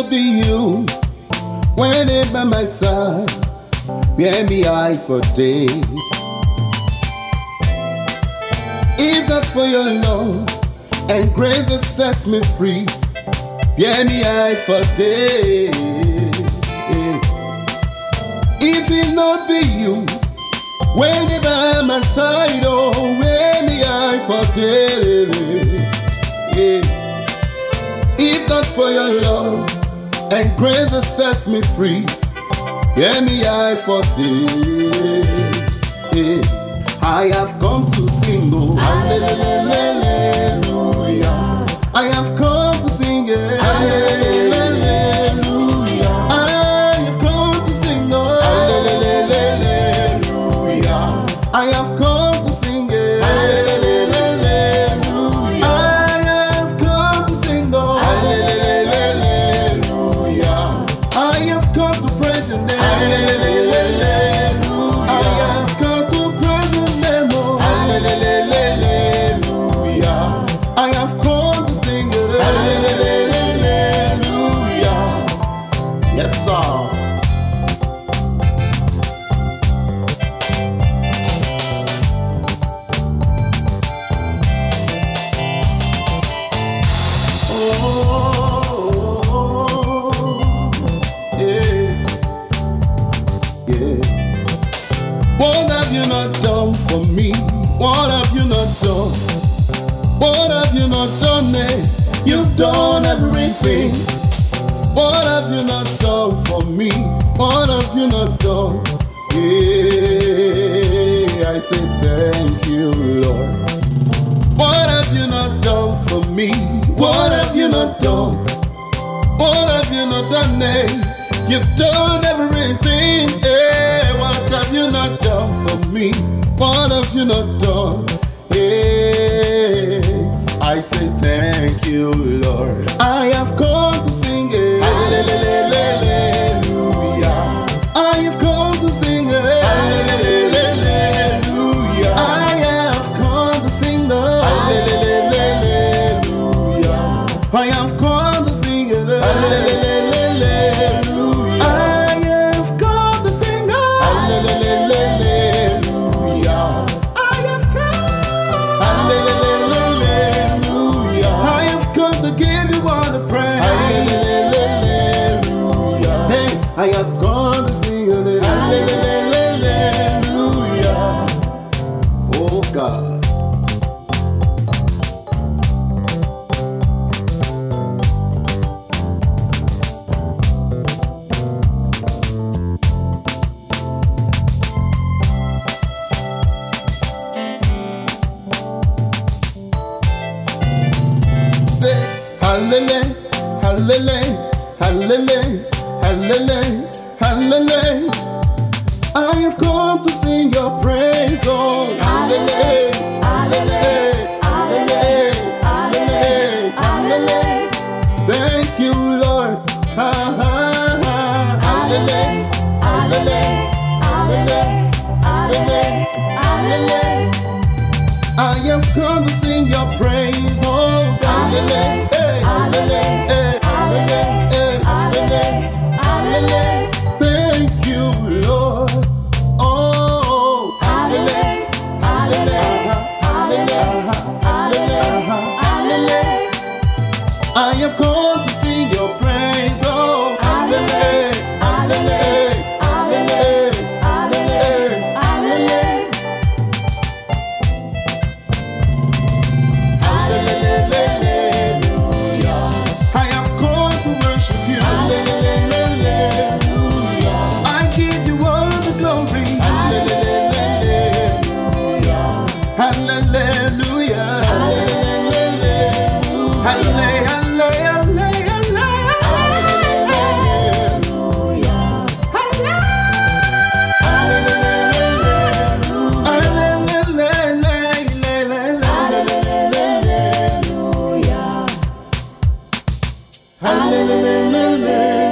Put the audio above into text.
not be you, when it by my side, where me I for day. If not for your love and grace that sets me free, where me I for day. If it not be you, when it by my side, oh, where me I for day. If not for your love and grace that sets me free, hear me I for day. I have come to sing, oh, hallelujah. I have come to sing, hallelujah. I have come to sing, oh, hallelujah. I have come to sing, hallelujah. What have you not done for me? What have you not done? What have you not done, eh? You've done everything. What have you not done for me? What have you not done? Yeah, I say thank you, Lord. What have you not done for me? What have you not done? What have you not done, eh? You've done everything, eh? What have you not done for me? What have you not done? Eh? I say thank you, Lord. I have come to sing it. Hallelujah. I have come to sing it. Hallelujah. I have come to sing it. Hallelujah. I have come to sing it. Hallelujah. I have gone to sing hallelujah. Oh God. Say hallelujah, hallelujah, hallelujah. Hallelujah, hallelujah. I have come to sing your praise, oh, hallelujah, hallelujah, hallelujah, hallelujah, hallelujah. Thank you, Lord, hallelujah, hallelujah, hallelujah, hallelujah. I have come to sing your praise, oh, hallelujah, hallelujah, hallelujah. Thank you, Lord. Oh, hallelujah, hallelujah, hallelujah, hallelujah. I have come to sing your praise. Oh, hallelujah, hallelujah, hallelujah, hallelujah, hallelujah. I have come to worship you. Hallelujah.